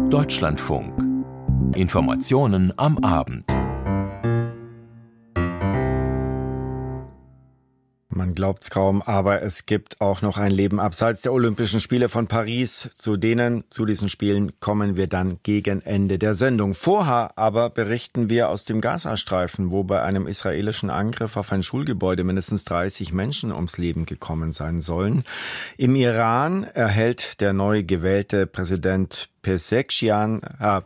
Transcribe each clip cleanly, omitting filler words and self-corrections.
Deutschlandfunk. Informationen am Abend. Man glaubt's kaum, aber es gibt auch noch ein Leben abseits der Olympischen Spiele von Paris. Zu diesen Spielen kommen wir dann gegen Ende der Sendung. Vorher aber berichten wir aus dem Gazastreifen, wo bei einem israelischen Angriff auf ein Schulgebäude mindestens 30 Menschen ums Leben gekommen sein sollen. Im Iran erhält der neu gewählte Präsident Pezeshkian,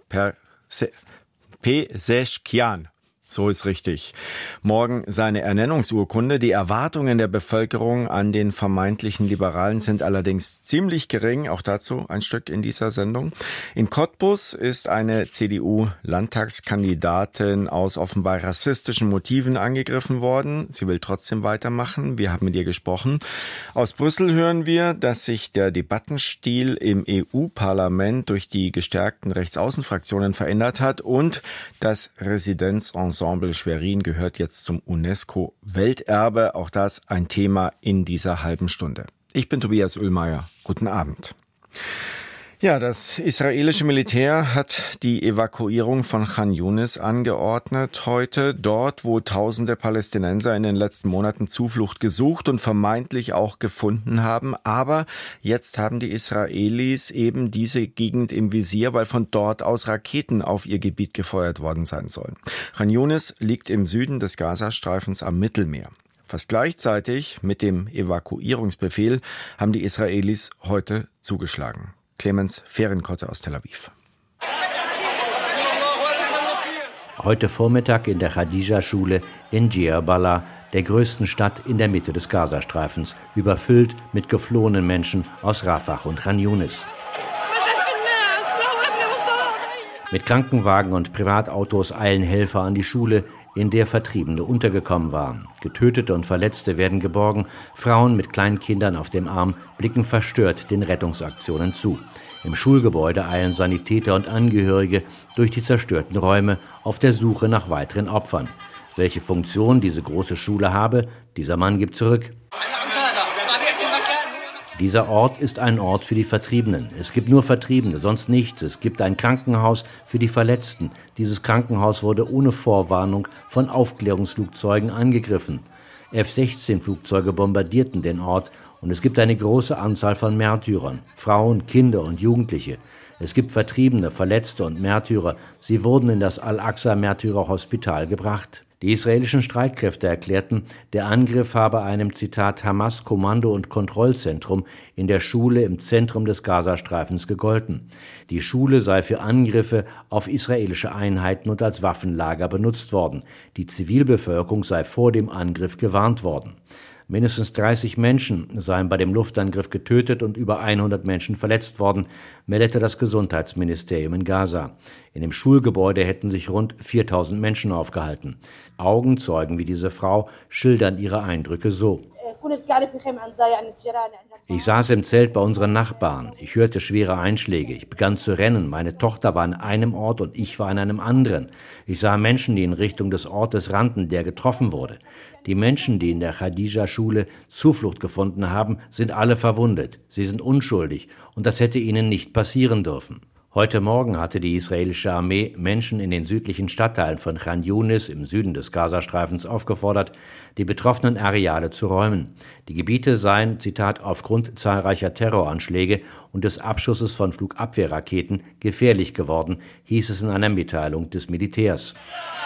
so ist richtig, morgen seine Ernennungsurkunde. Die Erwartungen der Bevölkerung an den vermeintlichen Liberalen sind allerdings ziemlich gering. Auch dazu ein Stück in dieser Sendung. In Cottbus ist eine CDU-Landtagskandidatin aus offenbar rassistischen Motiven angegriffen worden. Sie will trotzdem weitermachen. Wir haben mit ihr gesprochen. Aus Brüssel hören wir, dass sich der Debattenstil im EU-Parlament durch die gestärkten Rechtsaußenfraktionen verändert hat und das Residenzensemble Schwerin gehört jetzt zum UNESCO-Welterbe. Auch das ein Thema in dieser halben Stunde. Ich bin Tobias Oehlmeier. Guten Abend. Ja, das israelische Militär hat die Evakuierung von Khan Yunis angeordnet heute. Dort, wo tausende Palästinenser in den letzten Monaten Zuflucht gesucht und vermeintlich auch gefunden haben. Aber jetzt haben die Israelis eben diese Gegend im Visier, weil von dort aus Raketen auf ihr Gebiet gefeuert worden sein sollen. Khan Yunis liegt im Süden des Gazastreifens am Mittelmeer. Fast gleichzeitig mit dem Evakuierungsbefehl haben die Israelis heute zugeschlagen. Clemens Fehrenkotte aus Tel Aviv. Heute Vormittag in der Khadija-Schule in Diyarbala, der größten Stadt in der Mitte des Gazastreifens, überfüllt mit geflohenen Menschen aus Rafah und Khan Yunis. Mit Krankenwagen und Privatautos eilen Helfer an die Schule, in der Vertriebene untergekommen waren. Getötete und Verletzte werden geborgen. Frauen mit kleinen Kindern auf dem Arm blicken verstört den Rettungsaktionen zu. Im Schulgebäude eilen Sanitäter und Angehörige durch die zerstörten Räume auf der Suche nach weiteren Opfern. Welche Funktion diese große Schule habe, dieser Mann gibt zurück. Dieser Ort ist ein Ort für die Vertriebenen. Es gibt nur Vertriebene, sonst nichts. Es gibt ein Krankenhaus für die Verletzten. Dieses Krankenhaus wurde ohne Vorwarnung von Aufklärungsflugzeugen angegriffen. F-16-Flugzeuge bombardierten den Ort und es gibt eine große Anzahl von Märtyrern, Frauen, Kinder und Jugendliche. Es gibt Vertriebene, Verletzte und Märtyrer. Sie wurden in das Al-Aqsa-Märtyrerhospital gebracht. Die israelischen Streitkräfte erklärten, der Angriff habe einem, Zitat, Hamas-Kommando- und Kontrollzentrum in der Schule im Zentrum des Gazastreifens gegolten. Die Schule sei für Angriffe auf israelische Einheiten und als Waffenlager benutzt worden. Die Zivilbevölkerung sei vor dem Angriff gewarnt worden. Mindestens 30 Menschen seien bei dem Luftangriff getötet und über 100 Menschen verletzt worden, meldete das Gesundheitsministerium in Gaza. In dem Schulgebäude hätten sich rund 4000 Menschen aufgehalten. Augenzeugen wie diese Frau schildern ihre Eindrücke so. Ich saß im Zelt bei unseren Nachbarn. Ich hörte schwere Einschläge. Ich begann zu rennen. Meine Tochter war an einem Ort und ich war an einem anderen. Ich sah Menschen, die in Richtung des Ortes rannten, der getroffen wurde. Die Menschen, die in der Khadija-Schule Zuflucht gefunden haben, sind alle verwundet. Sie sind unschuldig und das hätte ihnen nicht passieren dürfen. Heute Morgen hatte die israelische Armee Menschen in den südlichen Stadtteilen von Khan Yunis im Süden des Gazastreifens aufgefordert, die betroffenen Areale zu räumen. Die Gebiete seien, Zitat, aufgrund zahlreicher Terroranschläge und des Abschusses von Flugabwehrraketen gefährlich geworden, hieß es in einer Mitteilung des Militärs.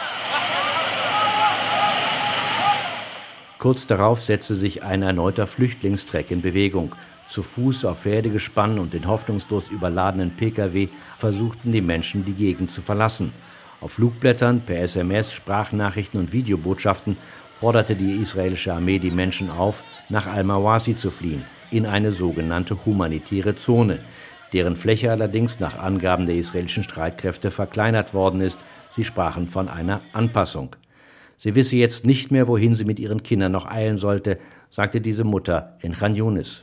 Kurz darauf setzte sich ein erneuter Flüchtlingstreck in Bewegung. Zu Fuß, auf Pferde gespannt und in hoffnungslos überladenen Pkw versuchten die Menschen, die Gegend zu verlassen. Auf Flugblättern, per SMS, Sprachnachrichten und Videobotschaften forderte die israelische Armee die Menschen auf, nach Al-Mawasi zu fliehen, in eine sogenannte humanitäre Zone, deren Fläche allerdings nach Angaben der israelischen Streitkräfte verkleinert worden ist. Sie sprachen von einer Anpassung. Sie wisse jetzt nicht mehr, wohin sie mit ihren Kindern noch eilen sollte, sagte diese Mutter in Khan Yunis.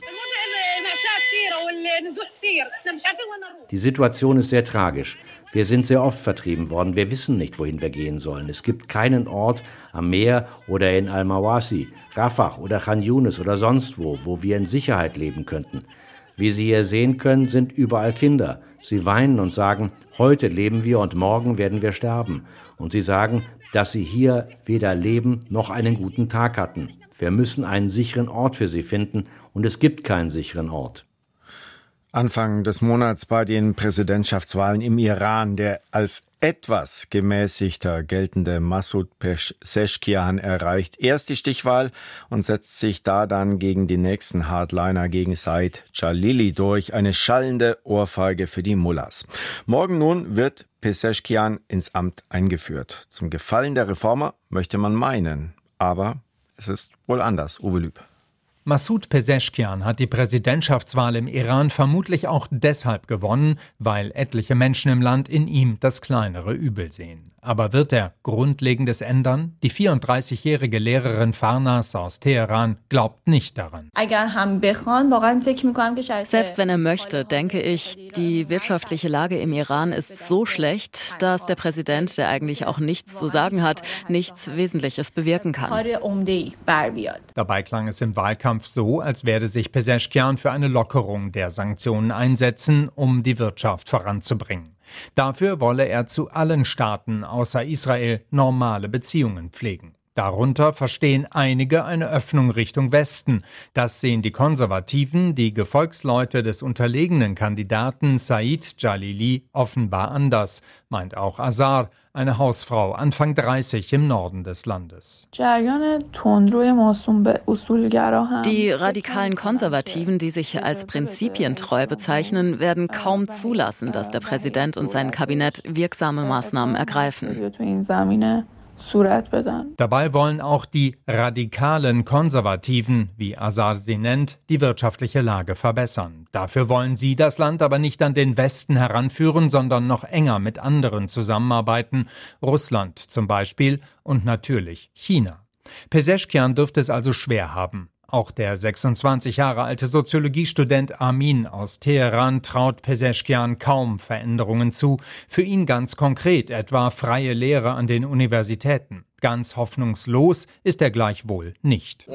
Die Situation ist sehr tragisch. Wir sind sehr oft vertrieben worden. Wir wissen nicht, wohin wir gehen sollen. Es gibt keinen Ort am Meer oder in Al-Mawasi, Rafah oder Khan Yunis oder sonst wo wir in Sicherheit leben könnten. Wie Sie hier sehen können, sind überall Kinder. Sie weinen und sagen, heute leben wir und morgen werden wir sterben. Und sie sagen, dass sie hier weder leben noch einen guten Tag hatten. Wir müssen einen sicheren Ort für sie finden und es gibt keinen sicheren Ort. Anfang des Monats bei den Präsidentschaftswahlen im Iran der als etwas gemäßigter geltende Masoud Pezeshkian erreicht erst die Stichwahl und setzt sich da dann gegen den nächsten Hardliner, gegen Said Jalili durch. Eine schallende Ohrfeige für die Mullahs. Morgen nun wird Pezeshkian ins Amt eingeführt. Zum Gefallen der Reformer möchte man meinen. Aber es ist wohl anders. Uwe Lüb. Masoud Pezeshkian hat die Präsidentschaftswahl im Iran vermutlich auch deshalb gewonnen, weil etliche Menschen im Land in ihm das kleinere Übel sehen. Aber wird er Grundlegendes ändern? Die 34-jährige Lehrerin Farnas aus Teheran glaubt nicht daran. Selbst wenn er möchte, denke ich, die wirtschaftliche Lage im Iran ist so schlecht, dass der Präsident, der eigentlich auch nichts zu sagen hat, nichts Wesentliches bewirken kann. Dabei klang es im Wahlkampf so, als werde sich Pezeshkian für eine Lockerung der Sanktionen einsetzen, um die Wirtschaft voranzubringen. Dafür wolle er zu allen Staaten außer Israel normale Beziehungen pflegen. Darunter verstehen einige eine Öffnung Richtung Westen. Das sehen die Konservativen, die Gefolgsleute des unterlegenen Kandidaten Said Jalili, offenbar anders, meint auch Azar, eine Hausfrau Anfang 30 im Norden des Landes. Die radikalen Konservativen, die sich als prinzipientreu bezeichnen, werden kaum zulassen, dass der Präsident und sein Kabinett wirksame Maßnahmen ergreifen. Dabei wollen auch die radikalen Konservativen, wie Azar sie nennt, die wirtschaftliche Lage verbessern. Dafür wollen sie das Land aber nicht an den Westen heranführen, sondern noch enger mit anderen zusammenarbeiten, Russland zum Beispiel und natürlich China. Pezeshkian dürfte es also schwer haben. Auch der 26 Jahre alte Soziologiestudent Amin aus Teheran traut Pezeshkian kaum Veränderungen zu. Für ihn ganz konkret etwa freie Lehre an den Universitäten. Ganz hoffnungslos ist er gleichwohl nicht.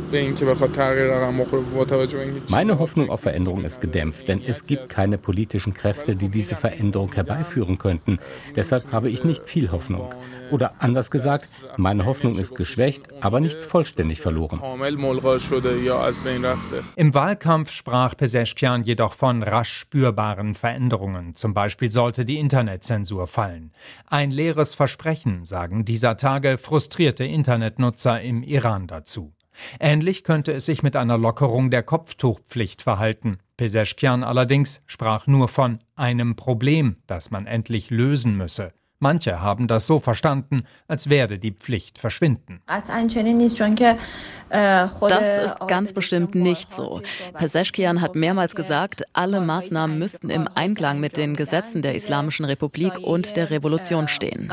Meine Hoffnung auf Veränderung ist gedämpft, denn es gibt keine politischen Kräfte, die diese Veränderung herbeiführen könnten. Deshalb habe ich nicht viel Hoffnung. Oder anders gesagt, meine Hoffnung ist geschwächt, aber nicht vollständig verloren. Im Wahlkampf sprach Pezeshkian jedoch von rasch spürbaren Veränderungen. Zum Beispiel sollte die Internetzensur fallen. Ein leeres Versprechen, sagen dieser Tage frustrierte Internetnutzer im Iran dazu. Ähnlich könnte es sich mit einer Lockerung der Kopftuchpflicht verhalten. Pezeshkian allerdings sprach nur von einem Problem, das man endlich lösen müsse. Manche haben das so verstanden, als werde die Pflicht verschwinden. Das ist ganz bestimmt nicht so. Pezeshkian hat mehrmals gesagt, alle Maßnahmen müssten im Einklang mit den Gesetzen der Islamischen Republik und der Revolution stehen.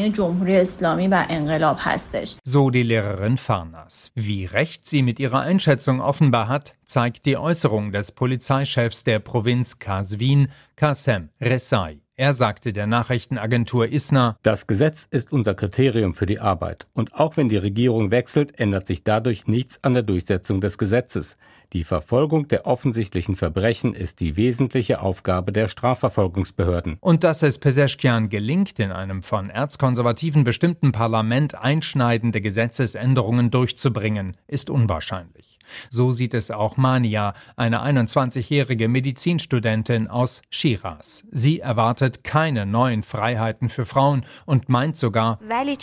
So die Lehrerin Farnas. Wie recht sie mit ihrer Einschätzung offenbar hat, zeigt die Äußerung des Polizeichefs der Provinz Qazvin, Qasem Rezai. Er sagte der Nachrichtenagentur ISNA: Das Gesetz ist unser Kriterium für die Arbeit. Und auch wenn die Regierung wechselt, ändert sich dadurch nichts an der Durchsetzung des Gesetzes. Die Verfolgung der offensichtlichen Verbrechen ist die wesentliche Aufgabe der Strafverfolgungsbehörden. Und dass es Pezeshkian gelingt, in einem von Erzkonservativen bestimmten Parlament einschneidende Gesetzesänderungen durchzubringen, ist unwahrscheinlich. So sieht es auch Mania, eine 21-jährige Medizinstudentin aus Shiraz. Sie erwartet keine neuen Freiheiten für Frauen und meint sogar,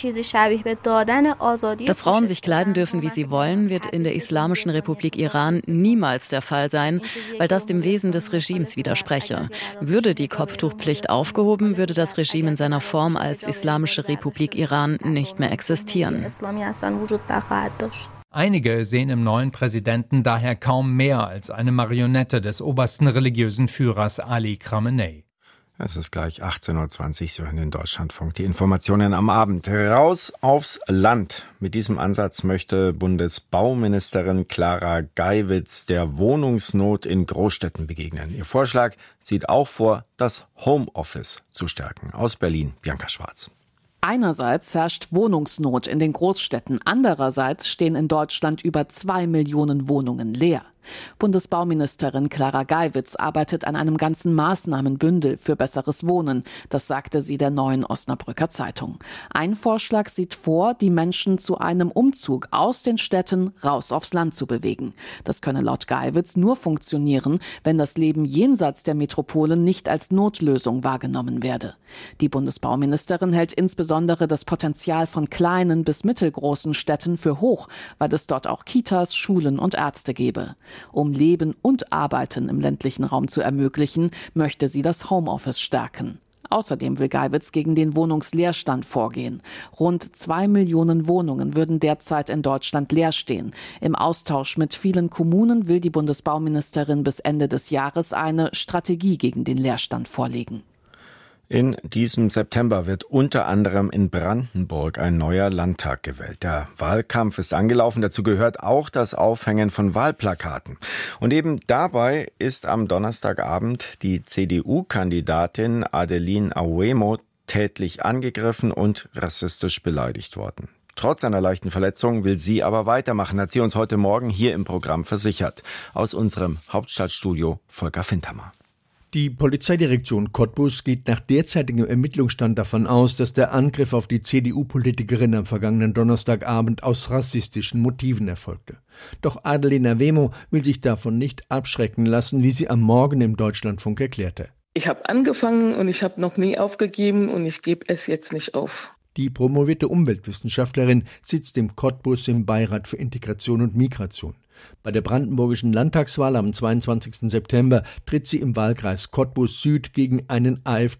dass Frauen sich kleiden dürfen, wie sie wollen, wird in der Islamischen Republik Iran niemals der Fall sein, weil das dem Wesen des Regimes widerspreche. Würde die Kopftuchpflicht aufgehoben, würde das Regime in seiner Form als Islamische Republik Iran nicht mehr existieren. Einige sehen im neuen Präsidenten daher kaum mehr als eine Marionette des obersten religiösen Führers Ali Khamenei. Es ist gleich 18.20 Uhr, Sie hören den Deutschlandfunk. Die Informationen am Abend. Raus aufs Land. Mit diesem Ansatz möchte Bundesbauministerin Clara Geiwitz der Wohnungsnot in Großstädten begegnen. Ihr Vorschlag sieht auch vor, das Homeoffice zu stärken. Aus Berlin, Bianca Schwarz. Einerseits herrscht Wohnungsnot in den Großstädten. Andererseits stehen in Deutschland über 2 Millionen Wohnungen leer. Bundesbauministerin Clara Geiwitz arbeitet an einem ganzen Maßnahmenbündel für besseres Wohnen. Das sagte sie der Neuen Osnabrücker Zeitung. Ein Vorschlag sieht vor, die Menschen zu einem Umzug aus den Städten raus aufs Land zu bewegen. Das könne laut Geiwitz nur funktionieren, wenn das Leben jenseits der Metropolen nicht als Notlösung wahrgenommen werde. Die Bundesbauministerin hält insbesondere das Potenzial von kleinen bis mittelgroßen Städten für hoch, weil es dort auch Kitas, Schulen und Ärzte gebe. Um Leben und Arbeiten im ländlichen Raum zu ermöglichen, möchte sie das Homeoffice stärken. Außerdem will Geiwitz gegen den Wohnungsleerstand vorgehen. Rund 2 Millionen Wohnungen würden derzeit in Deutschland leer stehen. Im Austausch mit vielen Kommunen will die Bundesbauministerin bis Ende des Jahres eine Strategie gegen den Leerstand vorlegen. In diesem September wird unter anderem in Brandenburg ein neuer Landtag gewählt. Der Wahlkampf ist angelaufen. Dazu gehört auch das Aufhängen von Wahlplakaten. Und eben dabei ist am Donnerstagabend die CDU-Kandidatin Adeline Auemo tätlich angegriffen und rassistisch beleidigt worden. Trotz einer leichten Verletzung will sie aber weitermachen, hat sie uns heute Morgen hier im Programm versichert. Aus unserem Hauptstadtstudio Volker Findhammer. Die Polizeidirektion Cottbus geht nach derzeitigem Ermittlungsstand davon aus, dass der Angriff auf die CDU-Politikerin am vergangenen Donnerstagabend aus rassistischen Motiven erfolgte. Doch Adeline Auemo will sich davon nicht abschrecken lassen, wie sie am Morgen im Deutschlandfunk erklärte. Ich habe angefangen und ich habe noch nie aufgegeben und ich gebe es jetzt nicht auf. Die promovierte Umweltwissenschaftlerin sitzt im Cottbus im Beirat für Integration und Migration. Bei der brandenburgischen Landtagswahl am 22. September tritt sie im Wahlkreis Cottbus Süd gegen einen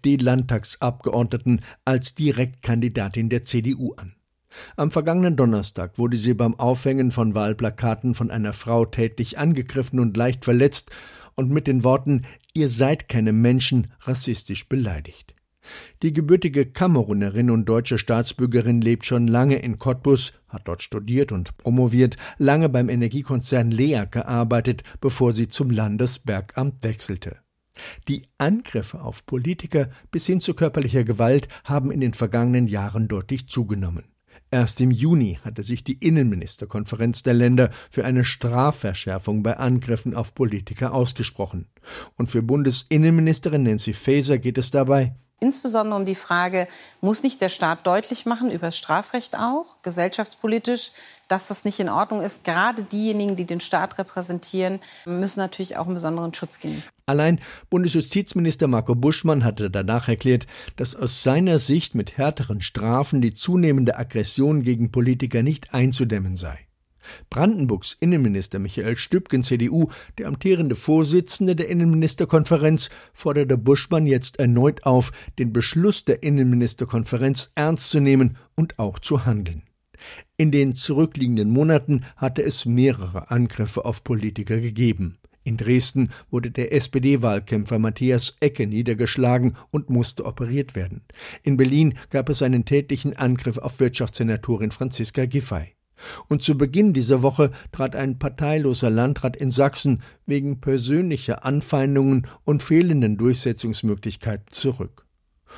AfD-Landtagsabgeordneten als Direktkandidatin der CDU an. Am vergangenen Donnerstag wurde sie beim Aufhängen von Wahlplakaten von einer Frau tätlich angegriffen und leicht verletzt und mit den Worten »Ihr seid keine Menschen« rassistisch beleidigt. Die gebürtige Kamerunerin und deutsche Staatsbürgerin lebt schon lange in Cottbus, hat dort studiert und promoviert, lange beim Energiekonzern LEAG gearbeitet, bevor sie zum Landesbergamt wechselte. Die Angriffe auf Politiker bis hin zu körperlicher Gewalt haben in den vergangenen Jahren deutlich zugenommen. Erst im Juni hatte sich die Innenministerkonferenz der Länder für eine Strafverschärfung bei Angriffen auf Politiker ausgesprochen. Und für Bundesinnenministerin Nancy Faeser geht es dabei insbesondere um die Frage, muss nicht der Staat deutlich machen, über das Strafrecht auch, gesellschaftspolitisch, dass das nicht in Ordnung ist. Gerade diejenigen, die den Staat repräsentieren, müssen natürlich auch einen besonderen Schutz genießen. Allein Bundesjustizminister Marco Buschmann hatte danach erklärt, dass aus seiner Sicht mit härteren Strafen die zunehmende Aggression gegen Politiker nicht einzudämmen sei. Brandenburgs Innenminister Michael Stübgen, CDU, der amtierende Vorsitzende der Innenministerkonferenz, forderte Buschmann jetzt erneut auf, den Beschluss der Innenministerkonferenz ernst zu nehmen und auch zu handeln. In den zurückliegenden Monaten hatte es mehrere Angriffe auf Politiker gegeben. In Dresden wurde der SPD-Wahlkämpfer Matthias Ecke niedergeschlagen und musste operiert werden. In Berlin gab es einen tätlichen Angriff auf Wirtschaftssenatorin Franziska Giffey. Und zu Beginn dieser Woche trat ein parteiloser Landrat in Sachsen wegen persönlicher Anfeindungen und fehlenden Durchsetzungsmöglichkeiten zurück.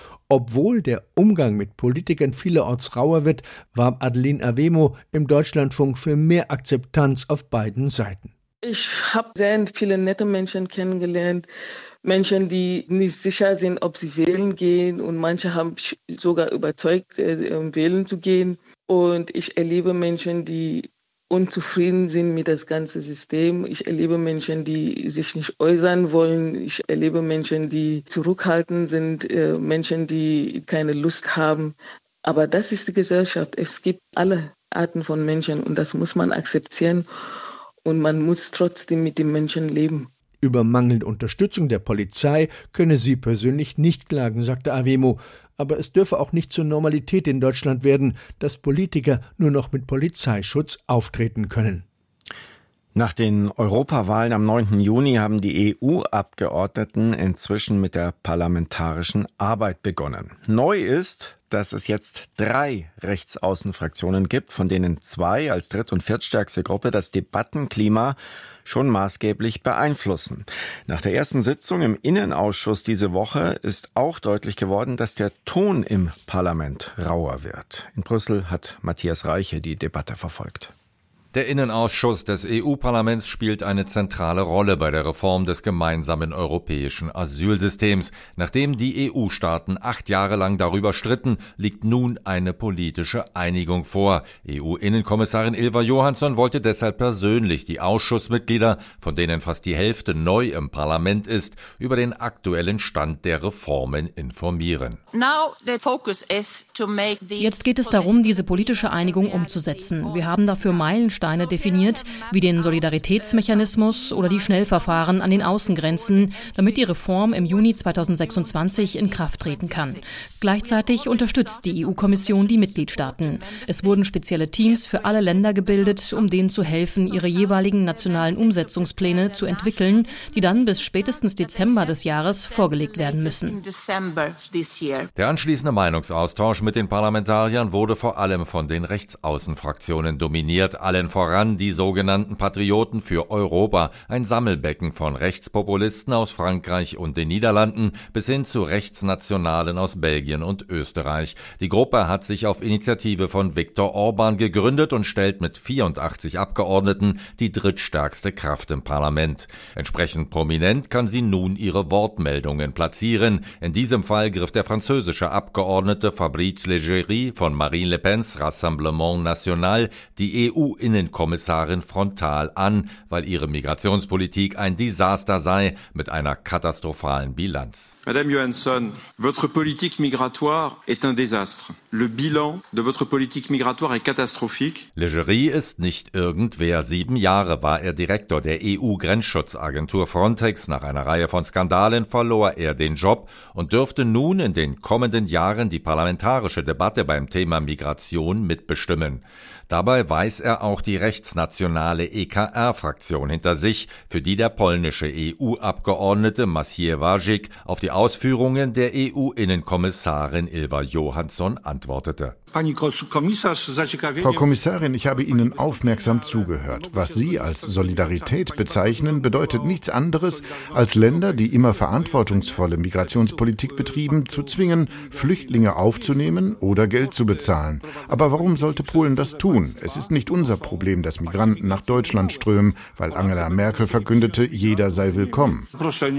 Obwohl der Umgang mit Politikern vielerorts rauer wird, warb Adeline Auemo im Deutschlandfunk für mehr Akzeptanz auf beiden Seiten. Ich habe sehr viele nette Menschen kennengelernt, Menschen, die nicht sicher sind, ob sie wählen gehen, und manche haben mich sogar überzeugt, wählen zu gehen. Und ich erlebe Menschen, die unzufrieden sind mit das ganze System. Ich erlebe Menschen, die sich nicht äußern wollen. Ich erlebe Menschen, die zurückhaltend sind, Menschen, die keine Lust haben. Aber das ist die Gesellschaft. Es gibt alle Arten von Menschen und das muss man akzeptieren. Und man muss trotzdem mit den Menschen leben. Über mangelnde Unterstützung der Polizei könne sie persönlich nicht klagen, sagte Auemo. Aber es dürfe auch nicht zur Normalität in Deutschland werden, dass Politiker nur noch mit Polizeischutz auftreten können. Nach den Europawahlen am 9. Juni haben die EU-Abgeordneten inzwischen mit der parlamentarischen Arbeit begonnen. Neu ist, dass es jetzt 3 Rechtsaußenfraktionen gibt, von denen 2 als dritt- und viertstärkste Gruppe das Debattenklima schon maßgeblich beeinflussen. Nach der ersten Sitzung im Innenausschuss diese Woche ist auch deutlich geworden, dass der Ton im Parlament rauer wird. In Brüssel hat Matthias Reiche die Debatte verfolgt. Der Innenausschuss des EU-Parlaments spielt eine zentrale Rolle bei der Reform des gemeinsamen europäischen Asylsystems. Nachdem die EU-Staaten 8 Jahre lang darüber stritten, liegt nun eine politische Einigung vor. EU-Innenkommissarin Ylva Johansson wollte deshalb persönlich die Ausschussmitglieder, von denen fast die Hälfte neu im Parlament ist, über den aktuellen Stand der Reformen informieren. Jetzt geht es darum, diese politische Einigung umzusetzen. Wir haben dafür Meilensteine definiert, wie den Solidaritätsmechanismus oder die Schnellverfahren an den Außengrenzen, damit die Reform im Juni 2026 in Kraft treten kann. Gleichzeitig unterstützt die EU-Kommission die Mitgliedstaaten. Es wurden spezielle Teams für alle Länder gebildet, um denen zu helfen, ihre jeweiligen nationalen Umsetzungspläne zu entwickeln, die dann bis spätestens Dezember des Jahres vorgelegt werden müssen. Der anschließende Meinungsaustausch mit den Parlamentariern wurde vor allem von den Rechtsaußenfraktionen dominiert, allen voran die sogenannten Patrioten für Europa, ein Sammelbecken von Rechtspopulisten aus Frankreich und den Niederlanden bis hin zu Rechtsnationalen aus Belgien und Österreich. Die Gruppe hat sich auf Initiative von Viktor Orban gegründet und stellt mit 84 Abgeordneten die drittstärkste Kraft im Parlament. Entsprechend prominent kann sie nun ihre Wortmeldungen platzieren. In diesem Fall griff der französische Abgeordnete Fabrice Leggeri von Marine Le Pens Rassemblement National die EU-Innenkommissarin frontal an, weil ihre Migrationspolitik ein Desaster sei mit einer katastrophalen Bilanz. Madame Johansson, votre politique migratoire est un désastre. Le bilan de votre politique migratoire est catastrophique. Leggeri ist nicht irgendwer. 7 Jahre war er Direktor der EU-Grenzschutzagentur Frontex. Nach einer Reihe von Skandalen verlor er den Job und dürfte nun in den kommenden Jahren die parlamentarische Debatte beim Thema Migration mitbestimmen. Dabei weiß er auch die rechtsnationale EKR-Fraktion hinter sich, für die der polnische EU-Abgeordnete Maciej Wajcik auf die Ausführungen der EU-Innenkommissarin Ylva Johansson antwortete. Frau Kommissarin, ich habe Ihnen aufmerksam zugehört. Was Sie als Solidarität bezeichnen, bedeutet nichts anderes, als Länder, die immer verantwortungsvolle Migrationspolitik betrieben, zu zwingen, Flüchtlinge aufzunehmen oder Geld zu bezahlen. Aber warum sollte Polen das tun? Es ist nicht unser Problem, dass Migranten nach Deutschland strömen, weil Angela Merkel verkündete, jeder sei willkommen.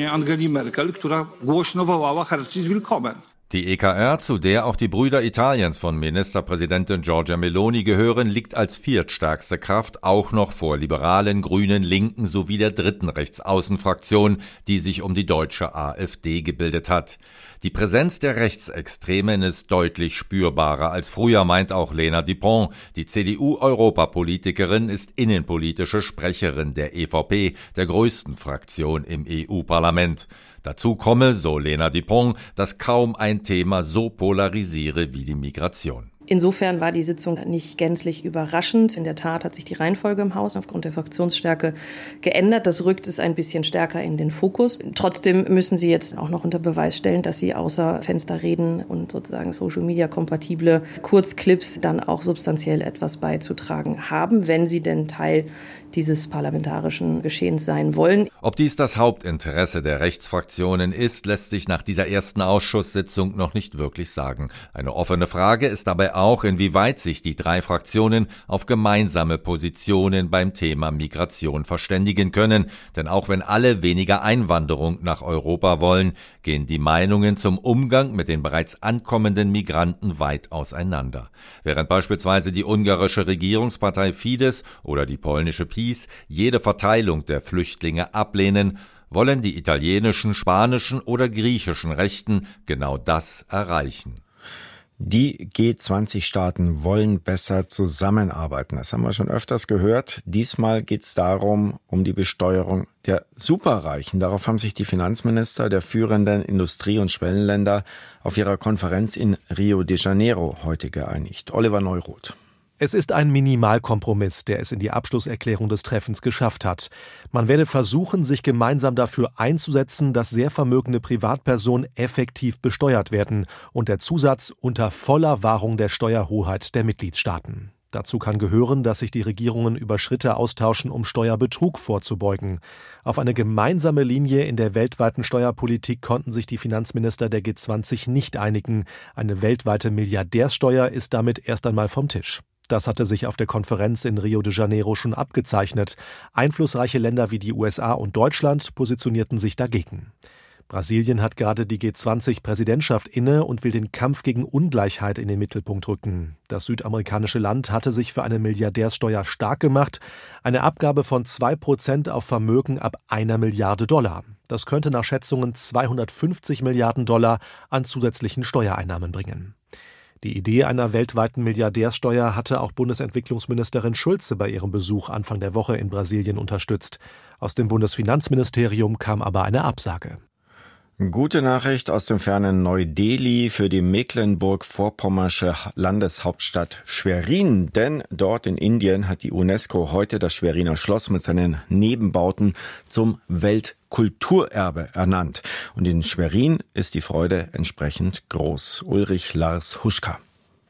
Die EKR, zu der auch die Brüder Italiens von Ministerpräsidentin Giorgia Meloni gehören, liegt als viertstärkste Kraft auch noch vor Liberalen, Grünen, Linken sowie der dritten Rechtsaußenfraktion, die sich um die deutsche AfD gebildet hat. Die Präsenz der Rechtsextremen ist deutlich spürbarer als früher, meint auch Lena Dupont. Die CDU-Europapolitikerin ist innenpolitische Sprecherin der EVP, der größten Fraktion im EU-Parlament. Dazu komme, so Lena Dupont, dass kaum ein Thema so polarisiere wie die Migration. Insofern war die Sitzung nicht gänzlich überraschend. In der Tat hat sich die Reihenfolge im Haus aufgrund der Fraktionsstärke geändert. Das rückt es ein bisschen stärker in den Fokus. Trotzdem müssen Sie jetzt auch noch unter Beweis stellen, dass Sie außer Fensterreden und sozusagen Social-Media-kompatible Kurzclips dann auch substanziell etwas beizutragen haben, wenn Sie denn Teil dieses parlamentarischen Geschehens sein wollen. Ob dies das Hauptinteresse der Rechtsfraktionen ist, lässt sich nach dieser ersten Ausschusssitzung noch nicht wirklich sagen. Eine offene Frage ist dabei auch, inwieweit sich die 3 Fraktionen auf gemeinsame Positionen beim Thema Migration verständigen können. Denn auch wenn alle weniger Einwanderung nach Europa wollen, gehen die Meinungen zum Umgang mit den bereits ankommenden Migranten weit auseinander. Während beispielsweise die ungarische Regierungspartei Fidesz oder die polnische PiS jede Verteilung der Flüchtlinge ablehnen, wollen die italienischen, spanischen oder griechischen Rechten genau das erreichen. Die G20-Staaten wollen besser zusammenarbeiten. Das haben wir schon öfters gehört. Diesmal geht es darum, um die Besteuerung der Superreichen. Darauf haben sich die Finanzminister der führenden Industrie- und Schwellenländer auf ihrer Konferenz in Rio de Janeiro heute geeinigt. Oliver Neuroth. Es ist ein Minimalkompromiss, der es in die Abschlusserklärung des Treffens geschafft hat. Man werde versuchen, sich gemeinsam dafür einzusetzen, dass sehr vermögende Privatpersonen effektiv besteuert werden und der Zusatz unter voller Wahrung der Steuerhoheit der Mitgliedstaaten. Dazu kann gehören, dass sich die Regierungen über Schritte austauschen, um Steuerbetrug vorzubeugen. Auf eine gemeinsame Linie in der weltweiten Steuerpolitik konnten sich die Finanzminister der G20 nicht einigen. Eine weltweite Milliardärssteuer ist damit erst einmal vom Tisch. Das hatte sich auf der Konferenz in Rio de Janeiro schon abgezeichnet. Einflussreiche Länder wie die USA und Deutschland positionierten sich dagegen. Brasilien hat gerade die G20-Präsidentschaft inne und will den Kampf gegen Ungleichheit in den Mittelpunkt rücken. Das südamerikanische Land hatte sich für eine Milliardärssteuer stark gemacht, eine Abgabe von 2% auf Vermögen ab $1 Milliarde. Das könnte nach Schätzungen $250 Milliarden an zusätzlichen Steuereinnahmen bringen. Die Idee einer weltweiten Milliardärssteuer hatte auch Bundesentwicklungsministerin Schulze bei ihrem Besuch Anfang der Woche in Brasilien unterstützt. Aus dem Bundesfinanzministerium kam aber eine Absage. Gute Nachricht aus dem fernen Neu-Delhi für die Mecklenburg-Vorpommersche Landeshauptstadt Schwerin, denn dort in Indien hat die UNESCO heute das Schweriner Schloss mit seinen Nebenbauten zum Weltkulturerbe ernannt. Und in Schwerin ist die Freude entsprechend groß. Ulrich Lars Huschka.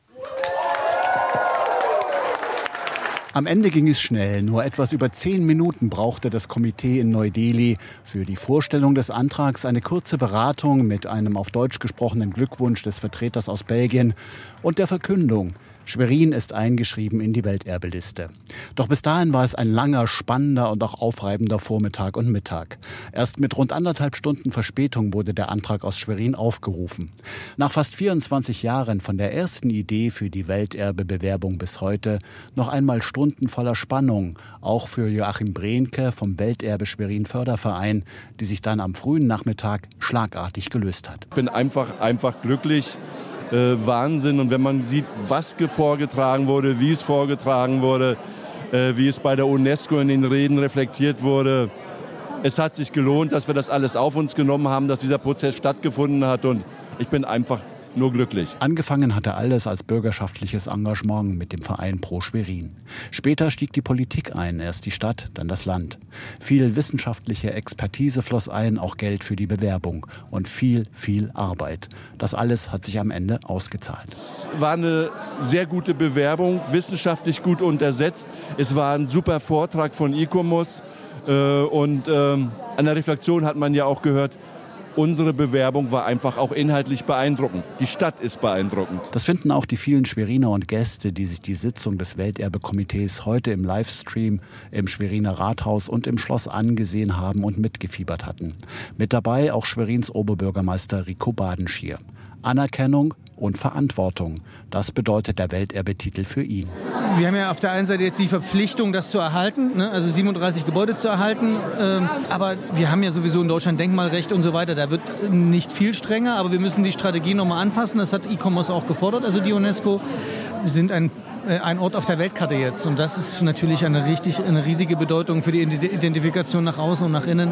Am Ende ging es schnell. Nur etwas über 10 Minuten brauchte das Komitee in Neu-Delhi für die Vorstellung des Antrags, eine kurze Beratung mit einem auf Deutsch gesprochenen Glückwunsch des Vertreters aus Belgien und der Verkündung: Schwerin ist eingeschrieben in die Welterbeliste. Doch bis dahin war es ein langer, spannender und auch aufreibender Vormittag und Mittag. Erst mit rund 1,5 Stunden Verspätung wurde der Antrag aus Schwerin aufgerufen. Nach fast 24 Jahren von der ersten Idee für die Welterbebewerbung bis heute noch einmal Stunden voller Spannung, auch für Joachim Brehnke vom Welterbe Schwerin Förderverein, die sich dann am frühen Nachmittag schlagartig gelöst hat. Ich bin einfach glücklich. Wahnsinn. Und wenn man sieht, was vorgetragen wurde, wie es vorgetragen wurde, wie es bei der UNESCO in den Reden reflektiert wurde, es hat sich gelohnt, dass wir das alles auf uns genommen haben, dass dieser Prozess stattgefunden hat, und ich bin einfach nur glücklich. Angefangen hatte alles als bürgerschaftliches Engagement mit dem Verein Pro Schwerin. Später stieg die Politik ein, erst die Stadt, dann das Land. Viel wissenschaftliche Expertise floss ein, auch Geld für die Bewerbung und viel Arbeit. Das alles hat sich am Ende ausgezahlt. Es war eine sehr gute Bewerbung, wissenschaftlich gut untersetzt. Es war ein super Vortrag von ICOMOS und an der Reflexion hat man ja auch gehört, unsere Bewerbung war einfach auch inhaltlich beeindruckend. Die Stadt ist beeindruckend. Das finden auch die vielen Schweriner und Gäste, die sich die Sitzung des Welterbekomitees heute im Livestream im Schweriner Rathaus und im Schloss angesehen haben und mitgefiebert hatten. Mit dabei auch Schwerins Oberbürgermeister Rico Badenschier. Anerkennung und Verantwortung. Das bedeutet der Welterbetitel für ihn. Wir haben ja auf der einen Seite jetzt die Verpflichtung, das zu erhalten, ne? Also 37 Gebäude zu erhalten. Aber wir haben ja sowieso in Deutschland Denkmalrecht und so weiter. Da wird nicht viel strenger, aber wir müssen die Strategie nochmal anpassen. Das hat ICOMOS auch gefordert, also die UNESCO. Wir sind ein Ort auf der Weltkarte jetzt. Und das ist natürlich eine riesige Bedeutung für die Identifikation nach außen und nach innen.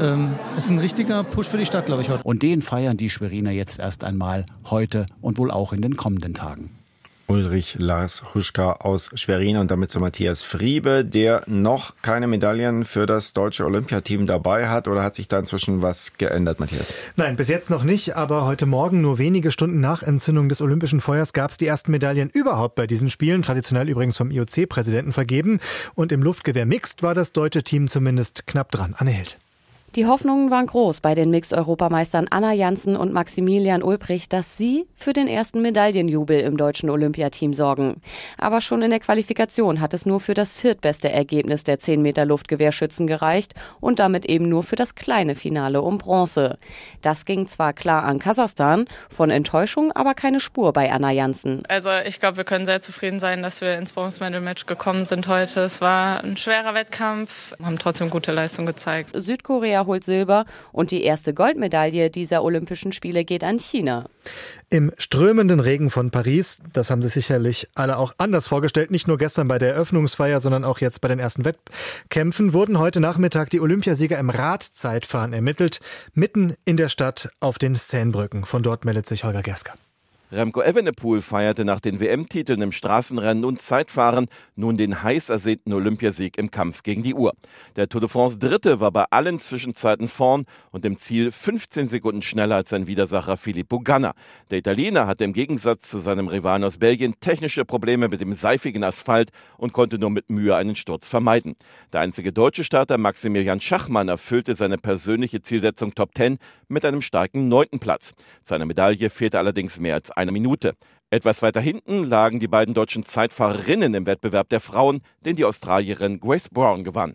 Das ist ein richtiger Push für die Stadt, glaube ich, heute. Und den feiern die Schweriner jetzt erst einmal heute und wohl auch in den kommenden Tagen. Ulrich Lars Huschka aus Schwerin und damit zu Matthias Friebe, der noch keine Medaillen für das deutsche Olympiateam dabei hat. Oder hat sich da inzwischen was geändert, Matthias? Nein, bis jetzt noch nicht, aber heute Morgen, nur wenige Stunden nach Entzündung des Olympischen Feuers, gab es die ersten Medaillen überhaupt bei diesen Spielen, traditionell übrigens vom IOC-Präsidenten vergeben. Und im Luftgewehr Mixed war das deutsche Team zumindest knapp dran. Anne Hild. Die Hoffnungen waren groß bei den Mixed-Europameistern Anna Janssen und Maximilian Ulbricht, dass sie für den ersten Medaillenjubel im deutschen Olympiateam sorgen. Aber schon in der Qualifikation hat es nur für das viertbeste Ergebnis der 10 Meter Luftgewehrschützen gereicht und damit eben nur für das kleine Finale um Bronze. Das ging zwar klar an Kasachstan, von Enttäuschung aber keine Spur bei Anna Janssen. Also ich glaube, wir können sehr zufrieden sein, dass wir ins Bronze-Medal-Match gekommen sind heute. Es war ein schwerer Wettkampf, haben trotzdem gute Leistung gezeigt. Südkorea holt Silber und die erste Goldmedaille dieser Olympischen Spiele geht an China. Im strömenden Regen von Paris, das haben sich sicherlich alle auch anders vorgestellt, nicht nur gestern bei der Eröffnungsfeier, sondern auch jetzt bei den ersten Wettkämpfen, wurden heute Nachmittag die Olympiasieger im Radzeitfahren ermittelt, mitten in der Stadt auf den Seinebrücken. Von dort meldet sich Holger Gersker. Remco Evenepoel feierte nach den WM-Titeln im Straßenrennen und Zeitfahren nun den heiß ersehnten Olympiasieg im Kampf gegen die Uhr. Der Tour de France Dritte war bei allen Zwischenzeiten vorn und im Ziel 15 Sekunden schneller als sein Widersacher Filippo Ganna. Der Italiener hatte im Gegensatz zu seinem Rivalen aus Belgien technische Probleme mit dem seifigen Asphalt und konnte nur mit Mühe einen Sturz vermeiden. Der einzige deutsche Starter Maximilian Schachmann erfüllte seine persönliche Zielsetzung Top 10 mit einem starken 9. Platz. Zu einer Medaille fehlte allerdings mehr als eine Minute. Etwas weiter hinten lagen die beiden deutschen Zeitfahrerinnen im Wettbewerb der Frauen, den die Australierin Grace Brown gewann.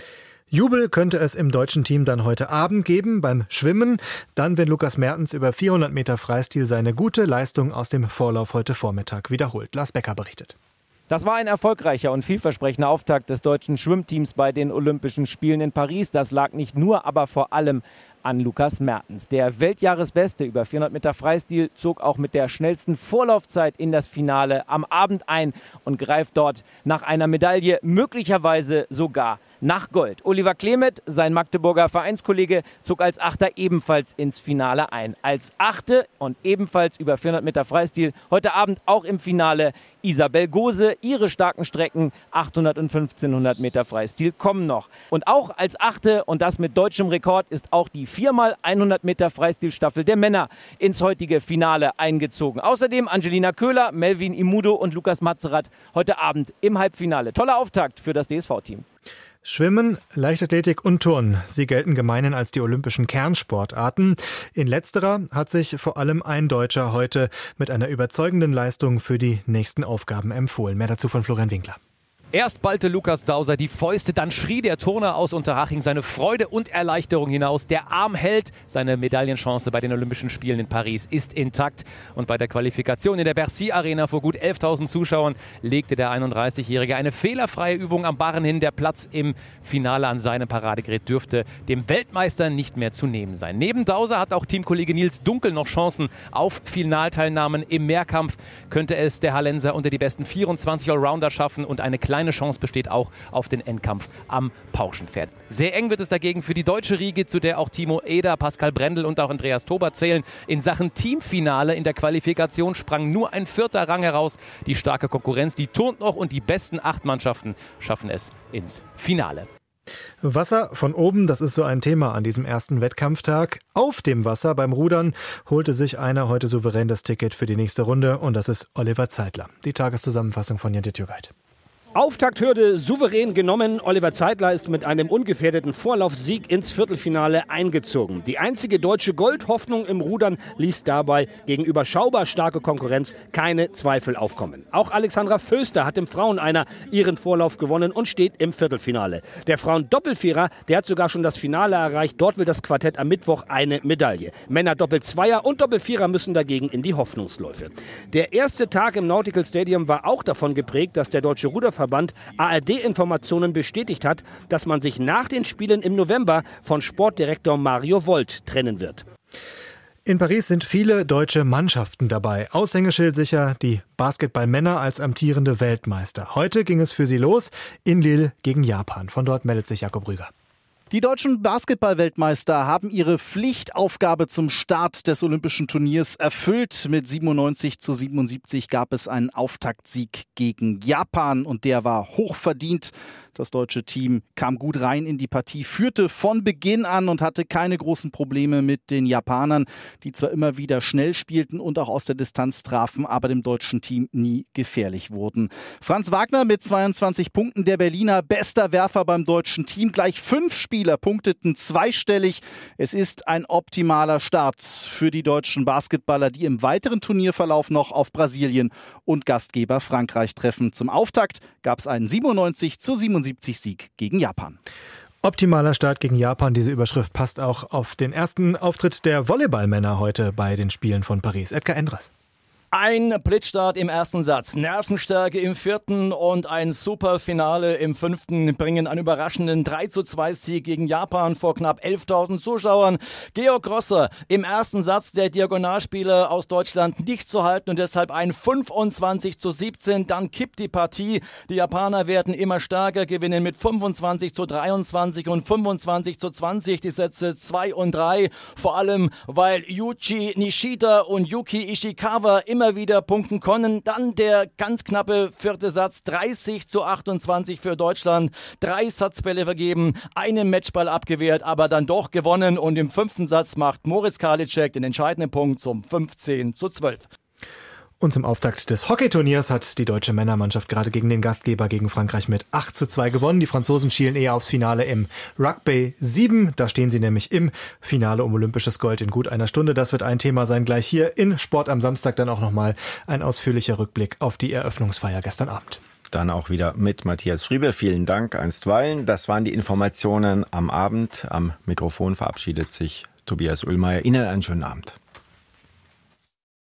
Jubel könnte es im deutschen Team dann heute Abend geben beim Schwimmen. Dann, wenn Lukas Mertens über 400 Meter Freistil seine gute Leistung aus dem Vorlauf heute Vormittag wiederholt. Lars Becker berichtet. Das war ein erfolgreicher und vielversprechender Auftakt des deutschen Schwimmteams bei den Olympischen Spielen in Paris. Das lag nicht nur, aber vor allem an Lukas Mertens. Der Weltjahresbeste über 400 Meter Freistil zog auch mit der schnellsten Vorlaufzeit in das Finale am Abend ein und greift dort nach einer Medaille möglicherweise sogar nach Gold. Oliver Klemet, sein Magdeburger Vereinskollege, zog als Achter ebenfalls ins Finale ein. Als Achte und ebenfalls über 400 Meter Freistil heute Abend auch im Finale Isabel Gose. Ihre starken Strecken 800 und 1500 Meter Freistil kommen noch. Und auch als Achte, und das mit deutschem Rekord, ist auch die 4x100 Meter Freistilstaffel der Männer ins heutige Finale eingezogen. Außerdem Angelina Köhler, Melvin Imudo und Lukas Matzerath heute Abend im Halbfinale. Toller Auftakt für das DSV-Team. Schwimmen, Leichtathletik und Turnen. Sie gelten gemeinhin als die olympischen Kernsportarten. In letzterer hat sich vor allem ein Deutscher heute mit einer überzeugenden Leistung für die nächsten Aufgaben empfohlen. Mehr dazu von Florian Winkler. Erst ballte Lukas Dauser die Fäuste, dann schrie der Turner aus Unterhaching seine Freude und Erleichterung hinaus. Der Arm hält, seine Medaillenchance bei den Olympischen Spielen in Paris ist intakt. Und bei der Qualifikation in der Bercy Arena vor gut 11.000 Zuschauern legte der 31-Jährige eine fehlerfreie Übung am Barren hin. Der Platz im Finale an seinem Paradegerät dürfte dem Weltmeister nicht mehr zu nehmen sein. Neben Dauser hat auch Teamkollege Nils Dunkel noch Chancen auf Finalteilnahmen. Im Mehrkampf könnte es der Hallenser unter die besten 24 Allrounder schaffen und eine kleine Chance besteht auch auf den Endkampf am Pauschenpferd. Sehr eng wird es dagegen für die deutsche Riege, zu der auch Timo Eder, Pascal Brendel und auch Andreas Tober zählen. In Sachen Teamfinale in der Qualifikation sprang nur ein 4. Rang heraus. Die starke Konkurrenz, die turnt noch und die besten 8 Mannschaften schaffen es ins Finale. Wasser von oben, das ist so ein Thema an diesem ersten Wettkampftag. Auf dem Wasser beim Rudern holte sich einer heute souverän das Ticket für die nächste Runde und das ist Oliver Zeitler. Die Tageszusammenfassung von Jente Türgeit. Auftakthürde souverän genommen. Oliver Zeitler ist mit einem ungefährdeten Vorlaufsieg ins Viertelfinale eingezogen. Die einzige deutsche Goldhoffnung im Rudern ließ dabei gegen überschaubar starke Konkurrenz keine Zweifel aufkommen. Auch Alexandra Föster hat im Fraueneiner ihren Vorlauf gewonnen und steht im Viertelfinale. Der Frauen-Doppelvierer, der hat sogar schon das Finale erreicht. Dort will das Quartett am Mittwoch eine Medaille. Männer-Doppelzweier und Doppelvierer müssen dagegen in die Hoffnungsläufe. Der erste Tag im Nautical Stadium war auch davon geprägt, dass der Deutsche Ruderverband ARD-Informationen bestätigt hat, dass man sich nach den Spielen im November von Sportdirektor Mario Volt trennen wird. In Paris sind viele deutsche Mannschaften dabei. Aushängeschild sicher die Basketballmänner als amtierende Weltmeister. Heute ging es für sie los in Lille gegen Japan. Von dort meldet sich Jakob Rüger. Die deutschen Basketball-Weltmeister haben ihre Pflichtaufgabe zum Start des Olympischen Turniers erfüllt. Mit 97:77 gab es einen Auftaktsieg gegen Japan und der war hochverdient. Das deutsche Team kam gut rein in die Partie, führte von Beginn an und hatte keine großen Probleme mit den Japanern, die zwar immer wieder schnell spielten und auch aus der Distanz trafen, aber dem deutschen Team nie gefährlich wurden. Franz Wagner mit 22 Punkten, der Berliner bester Werfer beim deutschen Team. Gleich 5 Spieler punkteten zweistellig. Es ist ein optimaler Start für die deutschen Basketballer, die im weiteren Turnierverlauf noch auf Brasilien und Gastgeber Frankreich treffen. Zum Auftakt gab es einen 97:77 Sieg gegen Japan. Optimaler Start gegen Japan. Diese Überschrift passt auch auf den ersten Auftritt der Volleyballmänner heute bei den Spielen von Paris. Edgar Endres. Ein Blitzstart im ersten Satz, Nervenstärke im 4. und ein super Finale im 5. bringen einen überraschenden 3:2 Sieg gegen Japan vor knapp 11.000 Zuschauern. Georg Grosser im ersten Satz, der Diagonalspieler aus Deutschland, nicht zu halten und deshalb ein 25:17. Dann kippt die Partie. Die Japaner werden immer stärker, gewinnen mit 25:23 und 25:20 die Sätze 2 und 3. Vor allem, weil Yuichi Nishida und Yuki Ishikawa immer wieder punkten können. Dann der ganz knappe 4. Satz, 30:28 für Deutschland. 3 Satzbälle vergeben, einen Matchball abgewehrt, aber dann doch gewonnen. Und im 5. Satz macht Moritz Karliczek den entscheidenden Punkt zum 15:12. Und zum Auftakt des Hockeyturniers hat die deutsche Männermannschaft gerade gegen den Gastgeber, gegen Frankreich, mit 8:2 gewonnen. Die Franzosen schielen eher aufs Finale im Rugby 7. Da stehen sie nämlich im Finale um olympisches Gold in gut einer Stunde. Das wird ein Thema sein. Gleich hier in Sport am Samstag dann auch nochmal ein ausführlicher Rückblick auf die Eröffnungsfeier gestern Abend. Dann auch wieder mit Matthias Friebe. Vielen Dank einstweilen. Das waren die Informationen am Abend. Am Mikrofon verabschiedet sich Tobias Ullmeier. Ihnen einen schönen Abend.